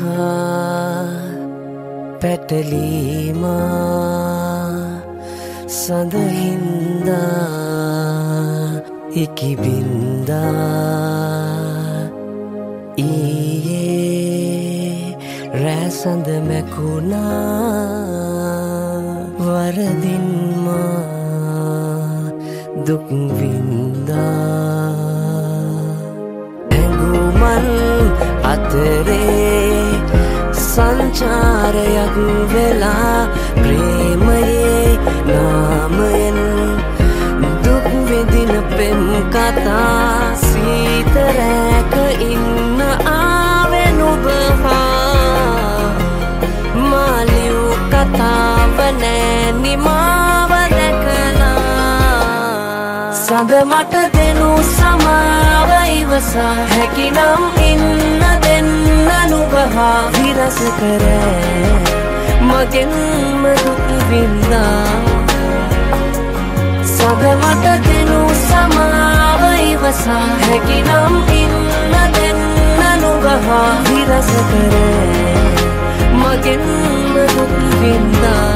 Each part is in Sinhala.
පැටලීමා සඳහින්දා ඉකිබින්දා ඊයේ රැසඳ මැකුණා වරදින්මා දුක්වින්දා ඇඟුමන් අතරේ සංචාරයක් වෙලා ප්‍රේමයේ නාමයෙන් දුක් විඳින පෙම් කතා සීතරෑක ඉන්න ආවෙන ඔබහා මාලිව් කතාව නෑ නිමාව දැකලා සඳ මට දෙනු සමාව ඉවසා හැකිනම් ඉන්න දෙන්න නුබහා විරස කරෑ මගෙන්ම දුක් වින්දා සඳ මට දෙනු සමාව ඉවසා හැකිනම් ඉන්න දෙන්න නුබහා විරස කරෑ මගෙන්ම දුක් වින්දා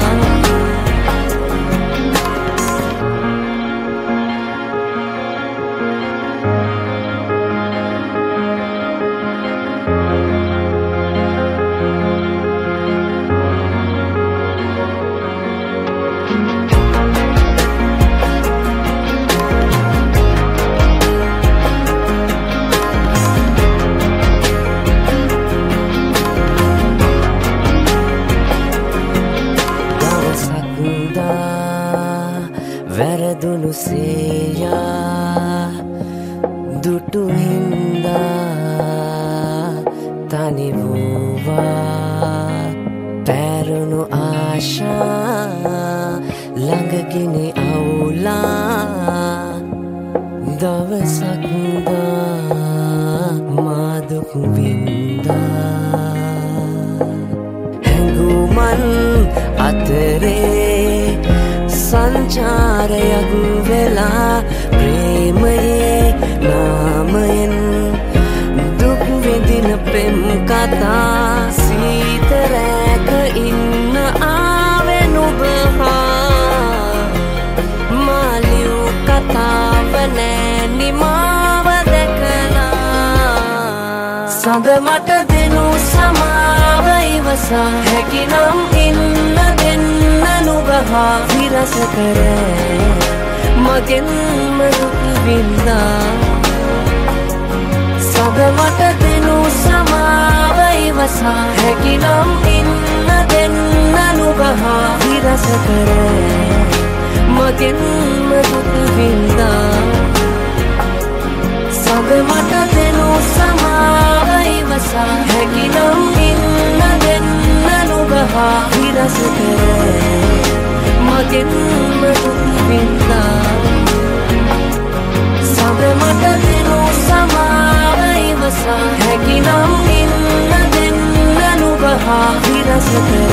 වැරදුණු සේයා දුටු හින්දා තනි වූවා පැරුණු ආශා ළඟගිනි අවුලා දවසක්දා මා දුක් වින්දා හැඟුමන් අතරේ සංචාරයක් වෙලා ප්‍රේමයේ නාමයෙන් දුක් විඳින පෙම් කතා සීතරෑක ඉන්න ආවෙන ඔබහා මාලිව් කතාව නෑ නිමාව දැකලා සඳ මට දෙනු සමාව ඉවසා හැකිනම් ඉන්න දෙන්න නුබහා විරස කරෑ මගෙන්ම දුක් වින්දා සඳ මට දෙනු සමාව ඉවසා හැකිනම් ඉන්න දෙන්න නුබහා විරස කරෑ මගෙන්ම දුක් වින්දා සඳ මට දෙනු සමාව ඉවසා හැකිනම් ඉන්න දෙන්න නුබහා විරස කරෑ මගෙන්ම දුක් වින්දා සඳ මට දෙනු සමාව ඉවසා හැකිනම් ඉන්න දෙන්න නුබහා විරස කරෑ